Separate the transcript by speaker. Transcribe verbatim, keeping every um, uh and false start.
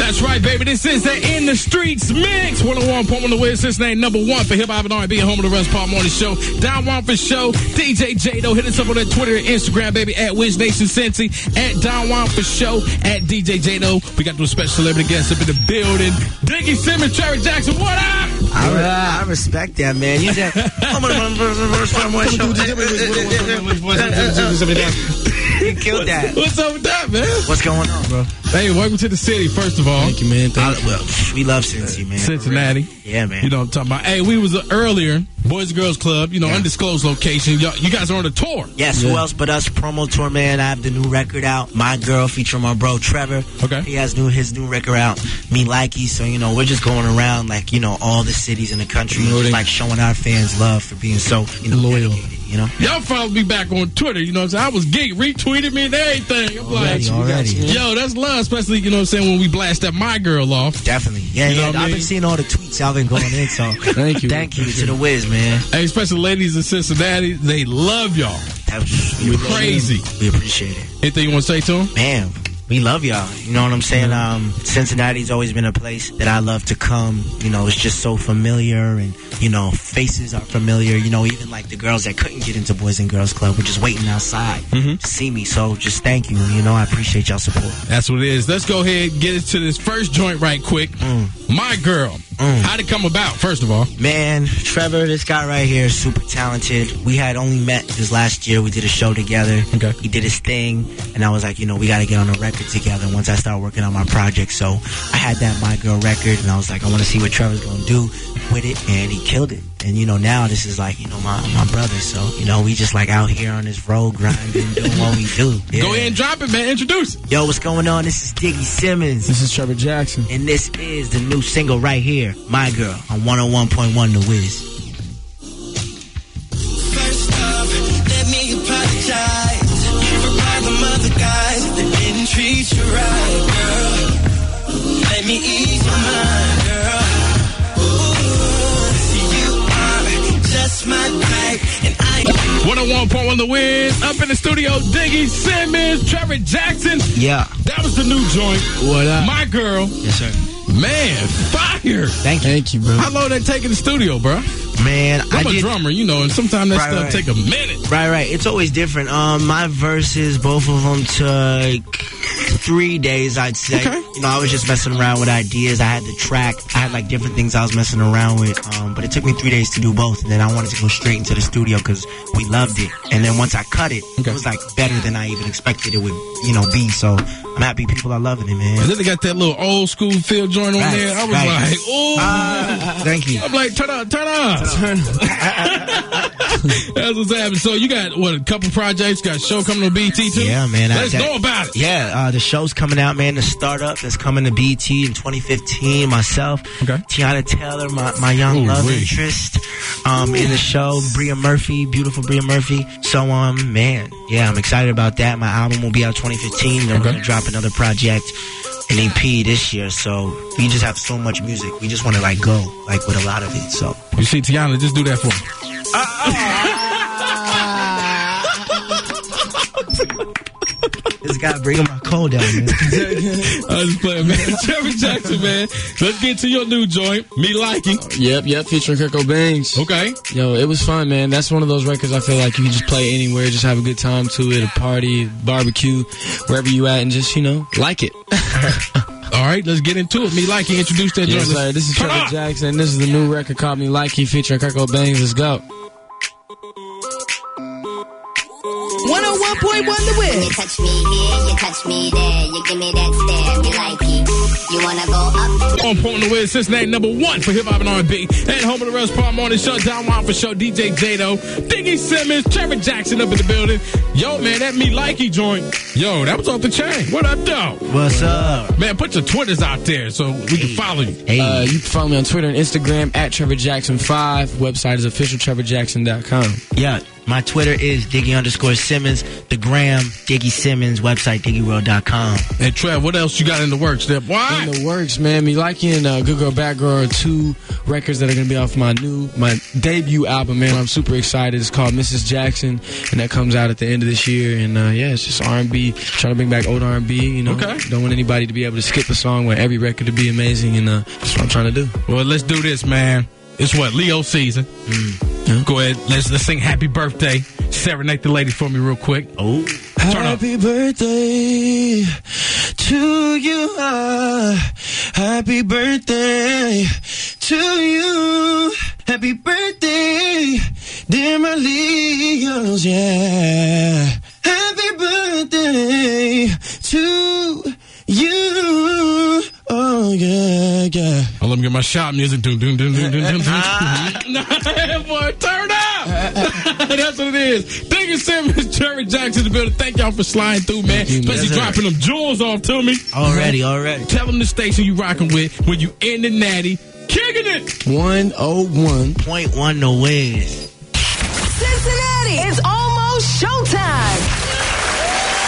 Speaker 1: That's right, baby. This is the In the Streets mix. one oh one point one The Wiz, Cincinnati, number one for hip hop and R and B, and home of the Russ Paul Morning Show. Down one for show. D J Jado, hit us up on that Twitter and Instagram, baby, at Wiz Nation Cincy, at Down one for show, at D J Jado. We got those special celebrity guests up in the building. Diggy Simmons, Trevor Jackson, what up?
Speaker 2: I, re- I respect that, man. You said, you killed that.
Speaker 1: What's up with that, man?
Speaker 2: What's going on, bro?
Speaker 1: Hey, welcome to the city, first of all.
Speaker 3: Thank you, man. Thank
Speaker 2: I,
Speaker 3: you.
Speaker 2: well, we love Cincy, man.
Speaker 1: Cincinnati.
Speaker 2: Yeah, man.
Speaker 1: You know what I'm talking about. Hey, we was uh, earlier, Boys and Girls Club, you know, yeah. undisclosed location. Y'all, you guys are on a tour.
Speaker 2: Yes, yeah. Who else but us? Promo tour, man. I have the new record out. My Girl, featuring my bro, Trevor.
Speaker 1: Okay.
Speaker 2: He has new his new record out. Me Likey. So, you know, we're just going around, like, you know, all the cities in the country, just, like, showing our fans love for being so, you know,
Speaker 3: loyal.
Speaker 2: dedicated. You know?
Speaker 1: Y'all followed me back on Twitter, you know what I'm saying? I was geek, retweeted me and everything. I'm
Speaker 2: already,
Speaker 1: like,
Speaker 2: already.
Speaker 1: Yo, that's love, especially, you know what I'm saying, when we blast that My Girl off.
Speaker 2: Definitely. Yeah,
Speaker 1: you
Speaker 2: yeah.
Speaker 1: I've
Speaker 2: I mean? been seeing all the tweets y'all been going in, so
Speaker 3: thank you.
Speaker 2: Thank you to the Wiz, man.
Speaker 1: Hey, especially ladies in Cincinnati, they love y'all.
Speaker 2: That's
Speaker 1: we crazy.
Speaker 2: We appreciate it.
Speaker 1: Anything you want to say to them?
Speaker 2: Man, we love y'all. You know what I'm saying? Um, Cincinnati's always been a place that I love to come. You know, it's just so familiar, and, you know, faces are familiar. You know, even like the girls that couldn't get into Boys and Girls Club were just waiting outside
Speaker 1: mm-hmm.
Speaker 2: to see me. So just thank you. You know, I appreciate y'all support.
Speaker 1: That's what it is. Let's go ahead and get into this first joint right quick.
Speaker 2: Mm.
Speaker 1: My Girl. Mm. How'd it come about, first of all?
Speaker 2: Man, Trevor, this guy right here is super talented. We had only met this last year. We did a show together.
Speaker 1: Okay.
Speaker 2: He did his thing, and I was like, you know, we got to get on a record together once I start working on my project. So I had that My Girl record, and I was like, I want to see what Trevor's going to do with it, and he killed it. And, you know, now this is like, you know, my my brother. So, you know, we just like out here on this road grinding, doing what we do. Yeah.
Speaker 1: Go ahead and drop it, man. Introduce it.
Speaker 2: Yo, what's going on? This is Diggy Simmons.
Speaker 3: This is Trevor Jackson.
Speaker 2: And this is the new single right here, My Girl, on one oh one point one The Wiz.
Speaker 4: First off, let me apologize for all the other guys that didn't treat you right, girl. Let me ease your mind, girl. My type, and I
Speaker 1: one oh one point one The Wiz, up in the studio, Diggy Simmons, Trevor Jackson.
Speaker 2: Yeah.
Speaker 1: That was the new joint.
Speaker 3: What up?
Speaker 1: My Girl.
Speaker 2: Yes, sir.
Speaker 1: Man, fire.
Speaker 2: Thank you.
Speaker 3: Thank you, bro.
Speaker 1: How long did that take in the studio, bro?
Speaker 2: Man,
Speaker 1: I'm
Speaker 2: I
Speaker 1: a
Speaker 2: did,
Speaker 1: drummer, you know, and sometimes that
Speaker 2: right,
Speaker 1: stuff
Speaker 2: right.
Speaker 1: take a minute.
Speaker 2: Right, right. It's always different. Um, my verses, both of them took three days, I'd say.
Speaker 1: Okay.
Speaker 2: You know, I was just messing around with ideas. I had the track. I had, like, different things I was messing around with. Um, but it took me three days to do both. And then I wanted to go straight into the studio because we loved it. And then once I cut it,
Speaker 1: okay.
Speaker 2: it was, like, better than I even expected it would, you know, be. So I'm happy people are loving it, man.
Speaker 1: And then they got that little old school feel joint on
Speaker 2: right,
Speaker 1: there. I was
Speaker 2: right.
Speaker 1: like, oh.
Speaker 2: Uh, thank you.
Speaker 1: I'm like, turn on, turn on. Turn on. That's what's happening. So you got, what, a couple projects? Got a show coming on B E T too?
Speaker 2: Yeah, man.
Speaker 1: Let's
Speaker 2: I, that,
Speaker 1: know about it.
Speaker 2: Yeah, uh, the show's coming out, man. The startup that's coming to B E T in twenty fifteen. Myself,
Speaker 1: okay.
Speaker 2: Tiana Taylor, my, my young
Speaker 1: Ooh,
Speaker 2: love
Speaker 1: wait.
Speaker 2: interest, um, in the show. Bria Murphy, beautiful Bria Murphy. So, um, man, yeah, I'm excited about that. My album will be out twenty fifteen. Then
Speaker 1: okay.
Speaker 2: we're gonna drop another project, an E P this year. So we just have so much music. We just want to like go like with a lot of it. So
Speaker 1: you see, Tiana, just do that for me.
Speaker 2: This guy bringing my cold down, man.
Speaker 1: I was just playing, man. Trevor Jackson, man. Let's get to your new joint, Me Likey.
Speaker 3: Yep, yep, featuring Kirko Bangs.
Speaker 1: Okay.
Speaker 3: Yo, it was fun, man. That's one of those records I feel like you can just play anywhere, just have a good time to it, a party, barbecue, wherever you at, and just, you know, like it.
Speaker 1: All right, let's get into it. Me Likey, introduce that joint.
Speaker 3: Yes, sir. This is
Speaker 1: Come
Speaker 3: Trevor
Speaker 1: on.
Speaker 3: Jackson. This is the new record called Me Likey featuring Kirko Bangs. Let's go.
Speaker 5: one oh one point one The Wiz.
Speaker 6: You touch me here, you touch me there, you give me that stare, me like it. You wanna go up?
Speaker 1: On point The Wiz, Cincinnati, number one for hip hop and R and B, and home of the Russ Paul Morning Show. Down one for show, D J Jado, Diggy Simmons, Trevor Jackson up in the building. Yo, man, that Me Likey joint. Yo, that was off the chain. What up, though?
Speaker 2: What's up?
Speaker 1: Man, put your Twitters out there so we can follow you.
Speaker 2: Hey.
Speaker 3: Uh, you can follow me on Twitter and Instagram at Trevor Jackson five. Website is official trevor jackson dot com.
Speaker 2: Yeah. My Twitter is Diggy underscore Simmons. The gram, Diggy Simmons. Website, diggy world dot com.
Speaker 1: And Trev, what else you got in the works there? Why?
Speaker 3: In the works, man. Me liking uh, Good Girl, Bad Girl are two records that are going to be off my new, my debut album, man. I'm super excited. It's called Missus Jackson, and that comes out at the end of this year. And, uh, yeah, it's just R and B, trying to bring back old R and B, you know.
Speaker 1: Okay.
Speaker 3: Don't want anybody to be able to skip a song, where every record to be amazing, and uh, that's what I'm trying to do.
Speaker 1: Well, let's do this, man. It's what, Leo season.
Speaker 3: Mm. Yeah.
Speaker 1: Go ahead, let's let's sing Happy Birthday. Serenade the ladies for me real quick.
Speaker 2: Oh.
Speaker 3: Happy up. Birthday to you. Uh, happy birthday to you. Happy birthday, dear my Leos, yeah. Happy birthday to you. Oh, yeah, yeah.
Speaker 1: Oh, let me get my shot music. Doom, doom, doom, doom, doom, doom, doom. Boy, turn up. That's what it is. Diggy Simmons, Jerry Jackson in the building. Thank y'all for sliding through, man.
Speaker 2: You,
Speaker 1: Especially
Speaker 2: man.
Speaker 1: dropping them jewels off to me.
Speaker 2: Already, already.
Speaker 1: Tell them the station you rocking with when you in the natty. Kicking it.
Speaker 3: one oh one
Speaker 2: Point one the Wiz.
Speaker 5: Cincinnati, it's almost showtime.